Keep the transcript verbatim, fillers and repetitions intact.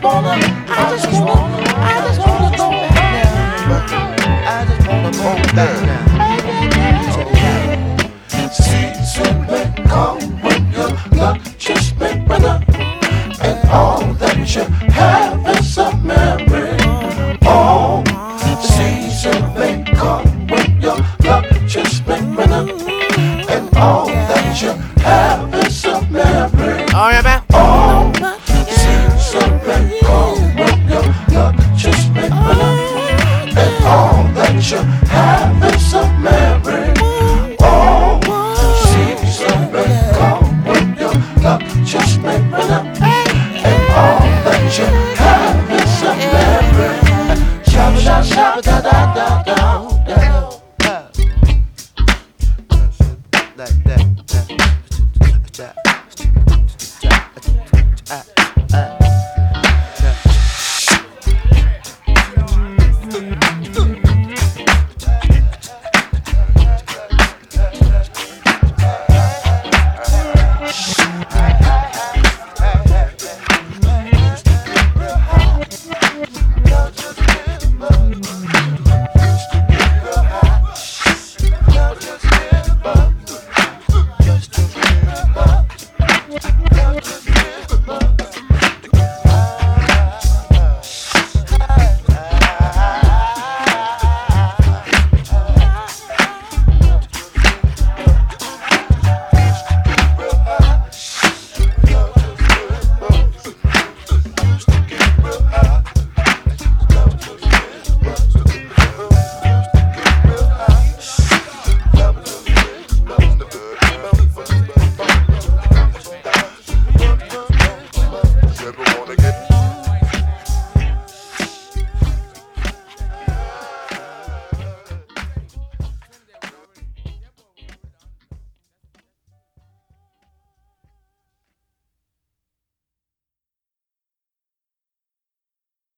wanna, I just wanna, I just wanna go back now. I just wanna go back now. Season may come when your luck just may run up, and all that you have is a memory. Oh, the season may come when your luck just may run up, and all that you have is a memory. All right, man. Oh, the season may come when your luck just may run up, and all that you have is a memory. Oh, the season may come when your luck just may run up, and all that you have is a memory. Shabba da shabba da da da da da. Like that. that, that, that, that, that, that.